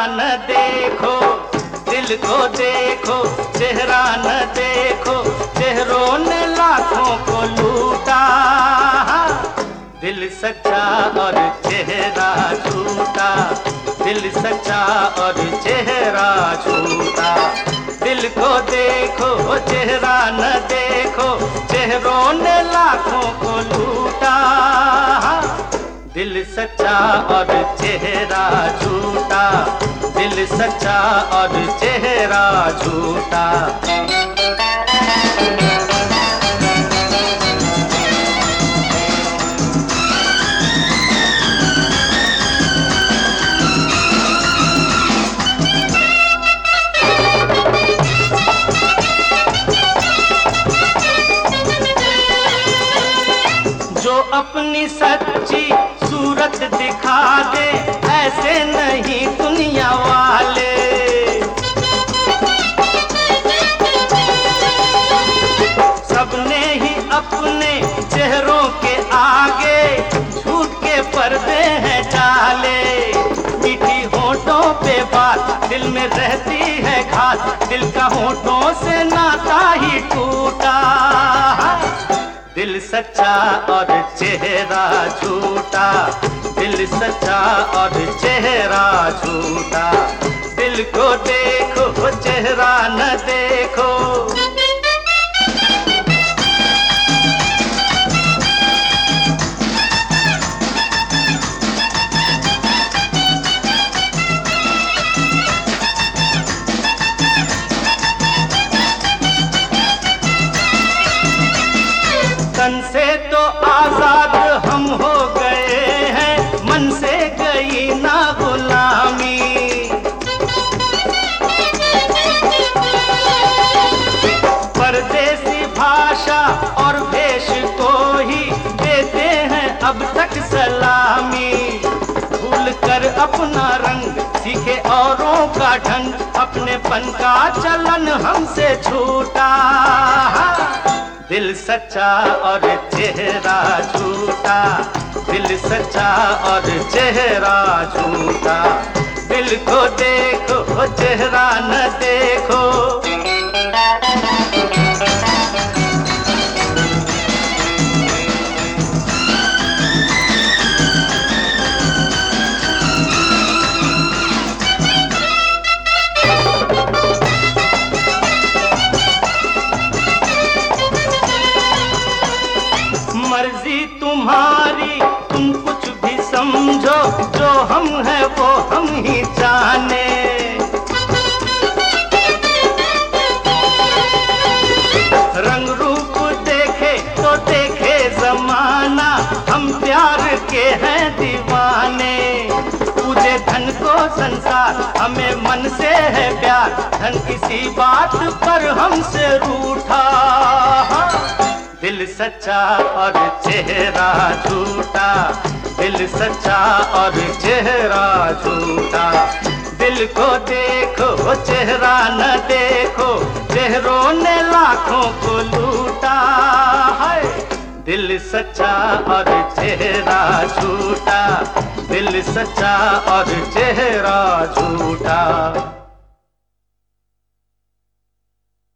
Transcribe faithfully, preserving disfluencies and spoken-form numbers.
न देखो, दिल को देखो, चेहरा न देखो, चेहरों ने लाखों को लूटा। दिल सच्चा और चेहरा झूठा, दिल सच्चा और चेहरा झूठा। दिल को देखो, चेहरा न देखो, चेहरों ने लाखों को लूटा। दिल सच्चा और चेहरा झूठा, दिल सच्चा और चेहरा झूठा। जो अपनी सच्ची सूरत दिखा दे, ऐसे नहीं दुनिया वाले। सबने ही अपने चेहरों के आगे झूठ के पर्दे हैं डाले। मीठी होठों पे बात, दिल में रहती है घात, दिल का होठों से नाता ही टूटा। दिल सच्चा और चेहरा झूठा, दिल सच्चा और चेहरा झूठा। दिल को देखो, चेहरा न देखो। तन से तो आजाद हम हो गए हैं, मन से गई ना गुलामी। परदेसी भाषा और भेष को ही देते हैं अब तक सलामी। भूल कर अपना रंग सीखे औरों का ढंग, अपनेपन का चलन हमसे छूटा। दिल सच्चा और चेहरा झूठा, दिल सच्चा और चेहरा झूठा। दिल को देखो, चेहरा न देखो। मर्जी तुम्हारी, तुम कुछ भी समझो, जो हम हैं वो हम ही जाने। रंग रूप देखे तो देखे जमाना, हम प्यार के हैं दीवाने। पूजे धन को संसार, हमें मन से है प्यार, धन किसी बात पर हमसे रूठा। दिल सच्चा और चेहरा झूठा, दिल सच्चा और चेहरा झूठा। दिल को देखो, चेहरा न देखो, चेहरों ने लाखों को लूटा। है दिल सच्चा और चेहरा झूठा, दिल सच्चा और चेहरा झूठा।